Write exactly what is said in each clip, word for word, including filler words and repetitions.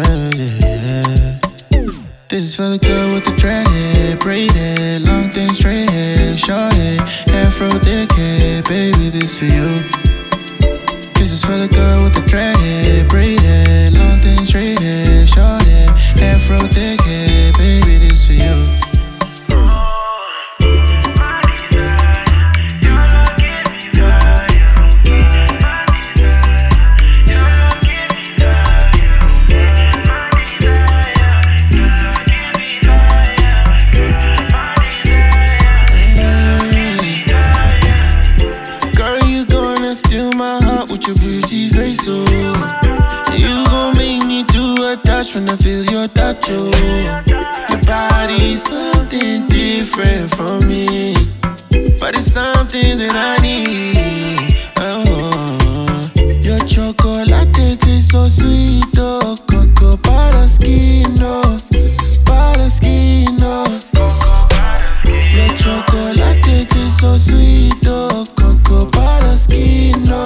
yeah. This is for the girl with the dreaded, braided, long thing straight hair, short hair, afro thick hair, baby, this for you. This is for the girl with the dreaded, braided, long thing straight hair, short hair, afro thick hair, baby, this for you. Your pretty face, oh. You gon' make me do a touch when I feel your touch, oh. Your body's something different from me, but it's something that I need. Oh, your chocolate tastes so sweet, oh. Coco Paraschino, Paraschino. Your chocolate tastes so sweet, oh. Coco Paraschino.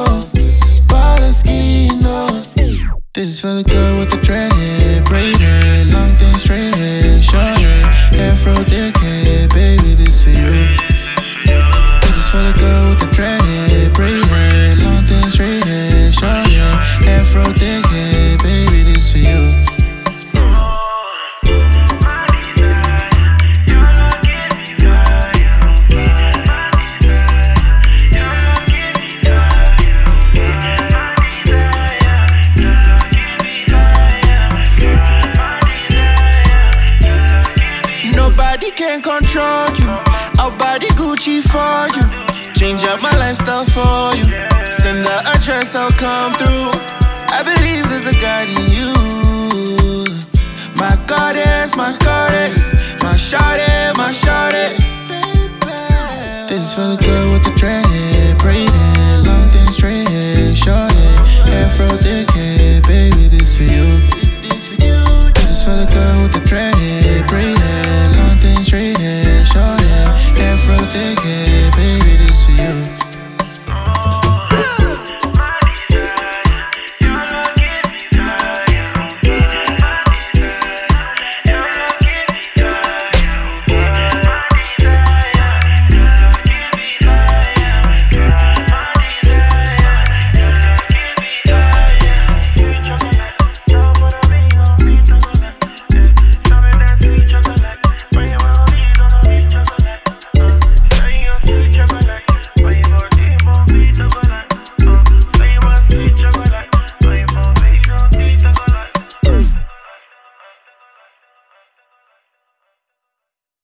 This is for the girl with the dreaded, braided, long thing straight hair, short hair, afro thick hair, baby, this for you. This is for the girl with the dreaded, braided, long thing straight hair, short hair, afro thick hair, baby, this for you. Nobody can control you. Our body Gucci for you. Change up my lifestyle for you. Send the address, I'll come through. I believe there's a God in you.